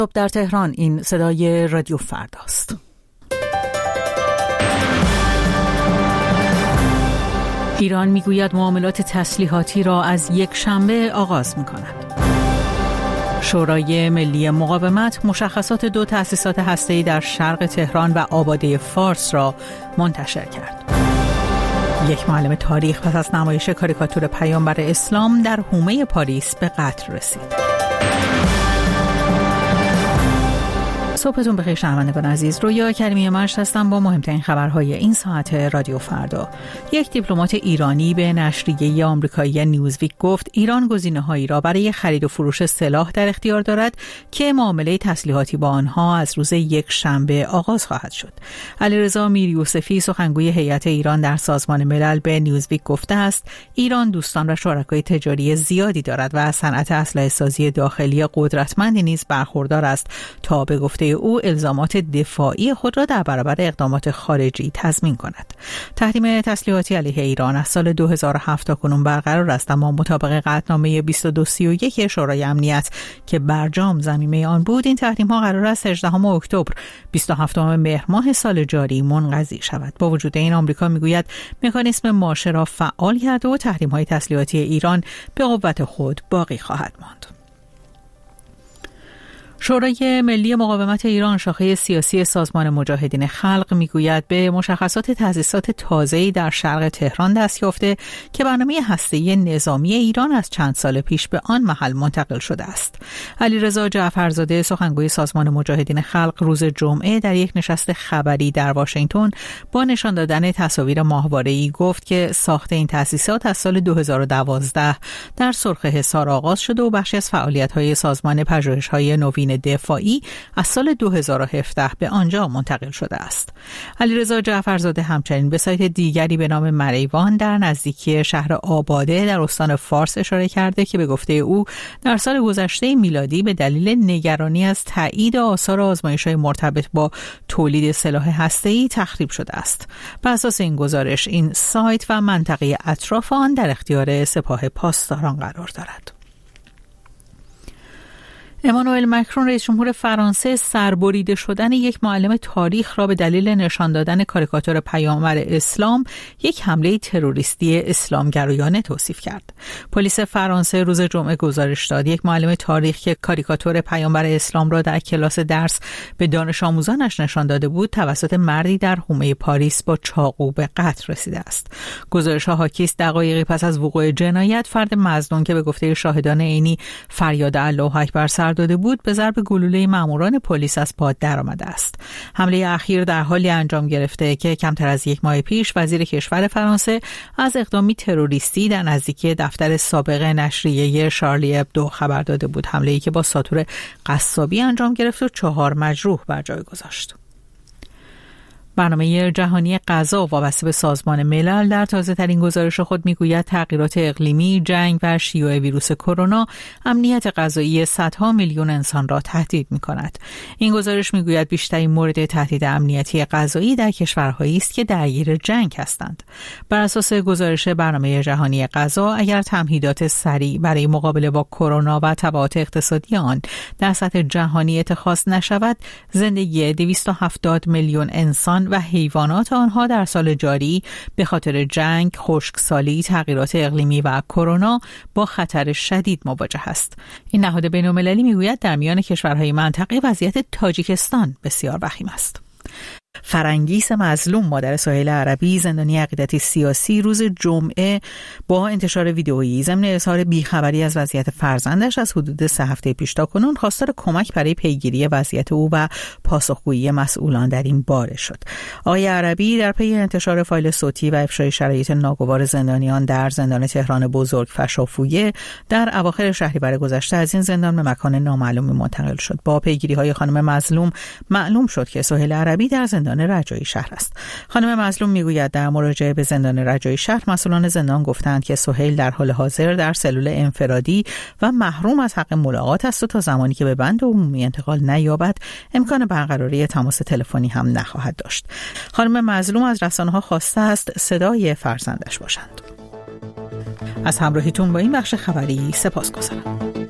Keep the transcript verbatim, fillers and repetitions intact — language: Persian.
صبح در تهران، این صدای رادیو فرداست. ایران میگوید معاملات تسلیحاتی را از یک شنبه آغاز می‌کند. شورای ملی مقاومت مشخصات دو تأسیسات هسته‌ای در شرق تهران و آباده فارس را منتشر کرد. یک معلم تاریخ پس از نمایش کاریکاتور پیامبر اسلام در حومه پاریس به قتل رسید. صبحتون بخیر شنوندگان عزیز. رویا کریمی مشت هستم با مهمترین خبرهای این ساعت رادیو فردا. یک دیپلمات ایرانی به نشریه آمریکایی نیوزویک گفت ایران گزینه‌هایی را برای خرید و فروش سلاح در اختیار دارد که معامله تسلیحاتی با آنها از روز یک شنبه آغاز خواهد شد. علیرضا میریوسفی سخنگوی هیئت ایران در سازمان ملل به نیوزویک گفته است ایران دوستان و شرکای تجاری زیادی دارد و از صنعت اسلحه سازی داخلی قدرتمندی نیز برخوردار است تا به گفته او الزامات دفاعی خود را در برابر اقدامات خارجی تضمین کند. تحریم تسلیحاتی علیه ایران از سال دو هزار و هفت تا کنون برقرار است، اما مطابق قطعنامه بیست و دو سی و یک شورای امنیت که برجام ضمیمه آن بود، این تحریم ها قرار است هجدهم اکتبر بیست و هفتم مهر ماه سال جاری منقضی شود. با وجود این آمریکا میگوید مکانیسم ماشه را فعال کرده و تحریم های تسلیحاتی ایران به قوت خود باقی خواهد ماند. شورای ملی مقاومت ایران شاخه سیاسی سازمان مجاهدین خلق میگوید به مشخصات تأسیسات تازه‌ای در شرق تهران دست یافته که برنامه هسته‌ای نظامی ایران از چند سال پیش به آن محل منتقل شده است. علیرضا جعفرزاده سخنگوی سازمان مجاهدین خلق روز جمعه در یک نشست خبری در واشنگتن با نشان دادن تصاویر ماهواره‌ای گفت که ساخت این تأسیسات از سال دو هزار و دوازده در سرخ حصار آغاز شده و بخشی از فعالیت‌های سازمان پژوهش‌های نوین دفاعی از سال دو هزار و هفده به آنجا منتقل شده است. علیرضا جعفرزاده همچنین به سایت دیگری به نام مریوان در نزدیکی شهر آباده در استان فارس اشاره کرده که به گفته او در سال گذشته میلادی به دلیل نگرانی از تایید آثار آزمایش‌های مرتبط با تولید سلاح هسته‌ای تخریب شده است. بر اساس این گزارش این سایت و منطقه اطراف آن در اختیار سپاه پاسداران قرار دارد. امانوئل مکرون رئیس جمهور فرانسه سربریده شدن یک معلم تاریخ را به دلیل نشان دادن کاریکاتور پیامبر اسلام یک حمله تروریستی اسلامگرایانه توصیف کرد. پلیس فرانسه روز جمعه گزارش داد یک معلم تاریخ که کاریکاتور پیامبر اسلام را در کلاس درس به دانش آموزانش نشان داده بود توسط مردی در حومه پاریس با چاقو به قتل رسیده است. گزارش‌ها حاکی است دقایقی پس از وقوع جنایت فرد مظنون که به گفته شاهدان عینی فریاد الله اکبر داده بود به ضرب گلوله ماموران پلیس از پا درآمده است. حمله اخیر در حالی انجام گرفته که کمتر از یک ماه پیش وزیر کشور فرانسه از اقدامی تروریستی در نزدیکی دفتر سابق نشریه شارلی ابدو خبر داده بود، حمله‌ای که با ساطور قصابی انجام گرفت و چهار مجروح بر جای گذاشت. برنامه جهانی غذا وابسته به سازمان ملل در تازه‌ترین گزارش خود میگوید تغییرات اقلیمی، جنگ و شیوع ویروس کرونا امنیت غذایی صدها میلیون انسان را تهدید می‌کند. این گزارش میگوید بیشترین مورد تهدید امنیتی غذایی در کشورهایی است که درگیر جنگ هستند. بر اساس گزارش برنامه جهانی غذا، اگر تمهیدات سریع برای مقابله با کرونا و تبعات اقتصادی آن در سطح جهانی اتخاذ نشود، زندگی دویست و هفتاد میلیون انسان و حیوانات آنها در سال جاری به خاطر جنگ، خشکسالی، تغییرات اقلیمی و کرونا با خطر شدید مواجه است. این نهاد بین‌المللی میگوید در میان کشورهای منطقه وضعیت تاجیکستان بسیار وخیم است. فرنگیس مظلوم، مادر سهیل عربی زندانی عقیدتی سیاسی، روز جمعه با انتشار ویدئویی ضمن اظهار بیخبری از وضعیت فرزندش از حدود سه هفته پیش تا کنون خواستار کمک برای پیگیری وضعیت او و پاسخگویی مسئولان در این باره شد. آقای عربی در پی انتشار فایل صوتی و افشای شرایط ناگوار زندانیان در زندان تهران بزرگ فشافویه در اواخر شهریور گذشته از این زندان به مکان نامعلومی منتقل شد. با پیگیری‌های خانم مظلوم معلوم شد که سهیل عربی در زندان رجایی شهر است. خانم مظلوم میگوید در مراجعه به زندان رجایی شهر مسئولان زندان گفتند که سهیل در حال حاضر در سلول انفرادی و محروم از حق ملاقات است و تا زمانی که به بند عمومی انتقال نیابد امکان برقراری تماس تلفنی هم نخواهد داشت. خانم مظلوم از رسانه‌ها خواسته است صدای فرزندش باشند. از همراهیتون با این بخش خبری سپاسگزارم.